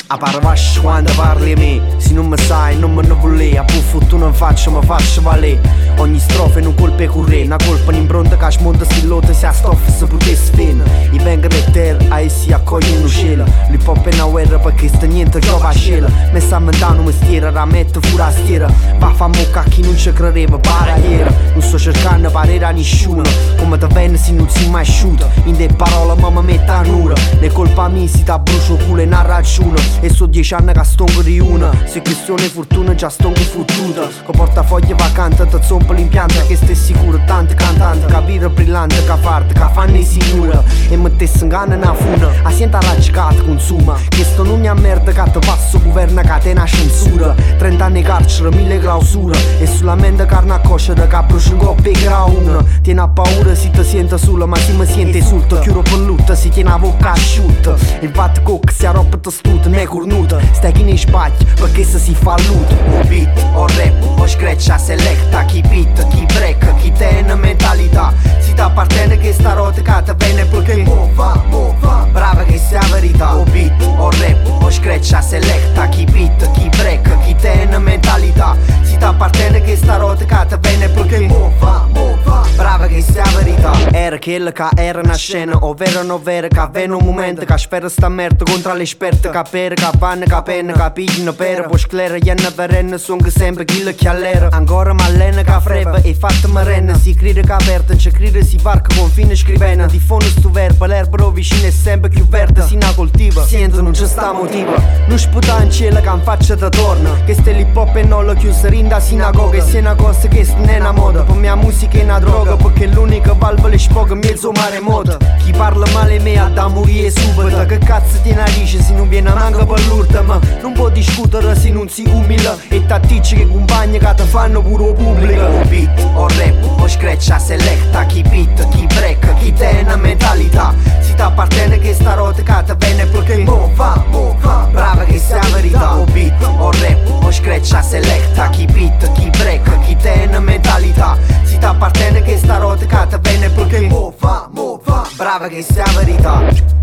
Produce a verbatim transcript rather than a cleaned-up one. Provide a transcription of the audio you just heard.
A parvasci quando parli a me. Se non mi sai non me ne vuole. A puffo tu non faccio ma faccio valere. Ogni strofa è un colpo e curre. Una colpa in impronta che smonta stillotta. Se a stoffa se potesse fine. I venga da terra e si accoglie in cielo. L'hip hop è una guerra perché sta niente giova a scela. Me sta mentando mestiere, la metto fuori a stiera. Va fa mocca a chi non ci credeva para ieri. Non sto cercando parere a nessuno. Come te venne se non si mai asciuta. In de parole ma mi mette a nura. Ne colpa mia si ta brucio culo e una ragione. E so dieci anni che stongo di una. Se questione fortuna già stongo fottuta. Con portafoglie vacante te zompa l'impianto. Che stai sicuro tanti cantanti. Capire brillante che farti che fanno sicura. E mettesse in gana una funa. A sienta raggicata consuma. Che sto non a merda che te passo governa catena censura. Trenta anni carcere, mille clausura. E sulla mente carne a coscia da che brucia in coppia e grauna. Tieni a paura si ti sente sola ma si mi sente insulto. Chiuro per lutta si tiene a bocca asciutta. Il fatto che sia roba testuta ne cornuta. Stai chi ne sbagli perché se si fa luto. O beat, o rap, o scratch, a selecta. Chi beat, chi break, chi tiene mentalità. Si ti appartiene che sta rotta che te viene perché mo va, mo va. Brava che sia verità. O beat, o rap, o scratch, a selecta. Chi beat, chi break, chi tiene mentalità. Si ti appartiene che sta rotta che te viene perché mo va, mo va. Brava che sia verità. Era quella che era una scena, ovvero non vera che avviene un momento che spera sta merda contro l'esperte. Che pere, che vanno, che penna, che pigliano pere. Poi sclera, jenna verenne, sono che sempre chi che allera. Ancora malena che freva e fatta marena. Si crede che aperta, c'è crede si varca con fine scrivena. Di fondo stu verba, l'erbero vicino è sempre più verde. Si na coltiva, sento non c'è sta motiva. Non sputa in cielo che in faccia da torna. Che ste l'hip hop e non lo chiuso in da sinagoga. E se è una cosa che sta non è una moda. Per mia musica è una droga perché l'unica valvola sfoga mezzo mare moda. Chi parla male me ha da morire subito. Che cazzo ti narice se non viene manca per l'urta. Ma non può discutere se non si umila. E tatticci che compagni che te fanno pure pubblico. O beat, o rap, o scratch, a selecta. Chi beat, chi break, chi tiene mentalità. Si ti appartiene che sta rotta che te viene perché mo va, mo va. Brava che sia verità. O beat, o rap, o scratch, a selecta. Chi beat, chi break, chi tiene mentalità. Si ti appartiene che sta rotta che te viene perché mo va, mo va. Brava che sia verità.